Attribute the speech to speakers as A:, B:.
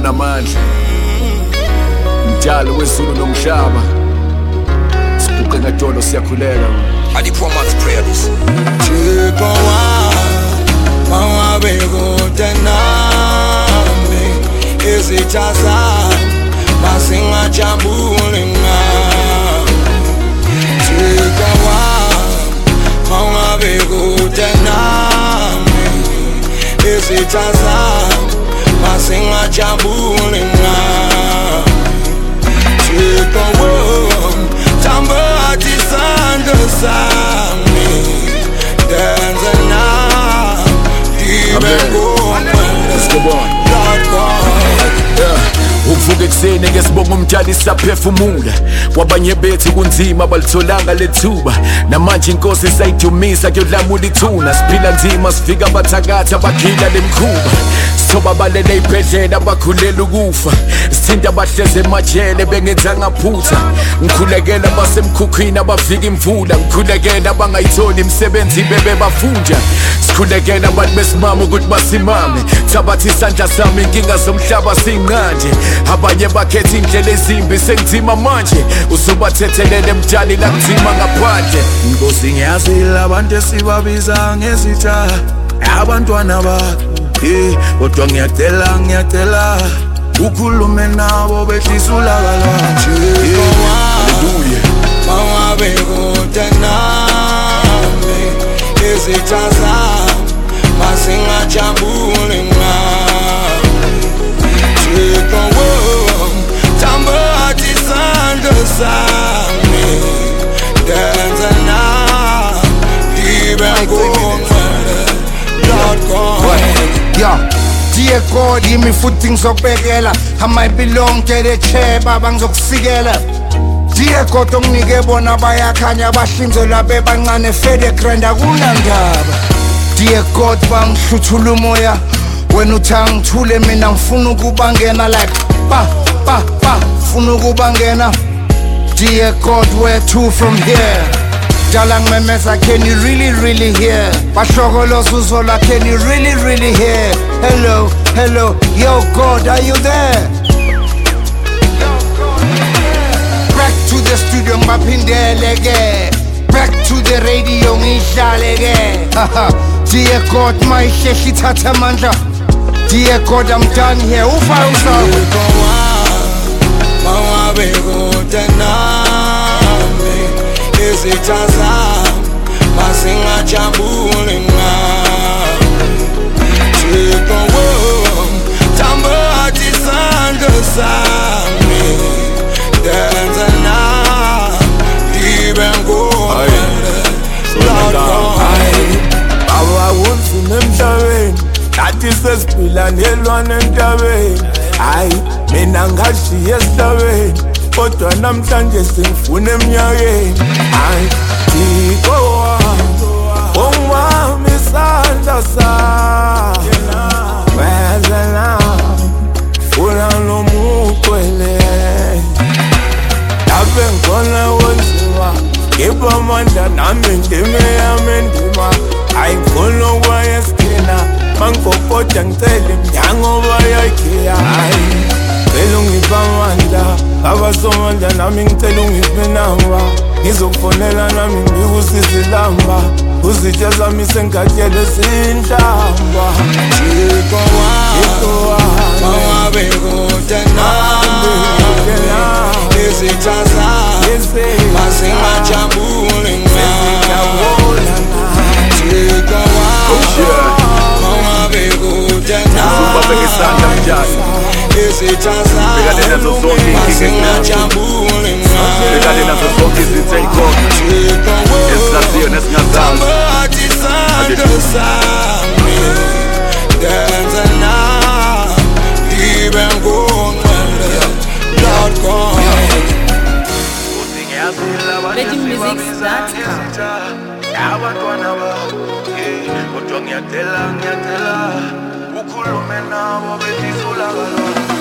A: namandla, mdali wezulu nomhlaba, sibuke ngadolo siyakhuleka.
B: And the poor man's prayer this.
C: Chiko wa bekude nami izitha zami masingajabule ngami. Chiko wa bekude nami izitha zami masingajabule ngami. Chiko tamba atisando sami dance now
A: Let's go on. Uvuka ekuseni ngesibonga umtshali saphefumula, kwabanye bethu kunzima balitholanga lethuba, namanje inkosi sayidumisa kuyodlamula ithuna. Siphila nzima sifika abathakatha bakhila lemkhuba, sithoba balele ibhedlela bakhulela ukufa, sithinta abahleze emajele bengenzanga phutha. Ngikhulekela basemkhukhwini abafika imvula, ngikhulekela abangayitholi imisebenzi bebe bafunja, sikhulekela abantu besimama ukuthi basimame. Thabatha isandla sami inkinga zomhlaba sinqanje, abanye bakhetha indlela ezimbi sengizima manje, usubathethelele mtshali la kunzima ngaphandle.
C: Nkosi ngiyazila abantu esibabiza ngezitha abantwana bakho, kodwa ngiyacela ukhulume nabo behlisa ulaka lwanje.
A: Hallelujah.
C: Mangabe kude nami izitha zami masingajabule ngami. Chiko tamba atisando sami dance now even Lord God.
D: Yeah. Dear God, give me footing zokubekela, I might belong to the chair baba ngizokusikela. Dear God, unginike bona bayakhanya bahlinzela bebancane fede grand akunandaba. Dear God, bangihluthula umoya wena uthanga ngithule mina ngifuna ukubangena like pa funa ukubangena. Dear God, where to from here? Dalang memeza, can you really hear? Bashokoloza uzola, can you really hear? Hello, yo God, are you there? Back to the studio ngibaphindeleke, back to the radio ngidlaleke. Dear God, my sheshi thatha amandla. Dear God, I'm done here. Ufa usawo.
C: Mangabe kude nami izitha zami masingajabule ngami. Chiko tamba atisando sami dance now even go. Awawuthi nemhlabeni nathi sesiphila nelwane entabeni. Hayi mina ngashiya esihlabeni, kodwa namhlanje sengifuna eminyakeni. Hayi Thixo ongibamba isandla sami wezela funa nomuqwele lapho ngkhona wenziwa ngipha amandla nami ndime yami ndima. Hayi ngifuna ukwaya esithina mangikokota ngicela iminyango bayakhiya. Hayi ngicela ungiphe amandla abasomandla nami ngicela ungiphe namba ngizokufonela nami ngikusize lamba uzitha zami sengatyele zinhlamba. Chiko mangabe kude nami izitha zami masingajabule ngami. Chiko mangabe kude nami izitha zami masingajabule ngami. Tamba atisando sami dance now even go. Lord God.
E: VeggieMusics.com.
C: Abantwana bakho, kodwa ngiyacela ukhulume nabo behlisa ulaka lwanje.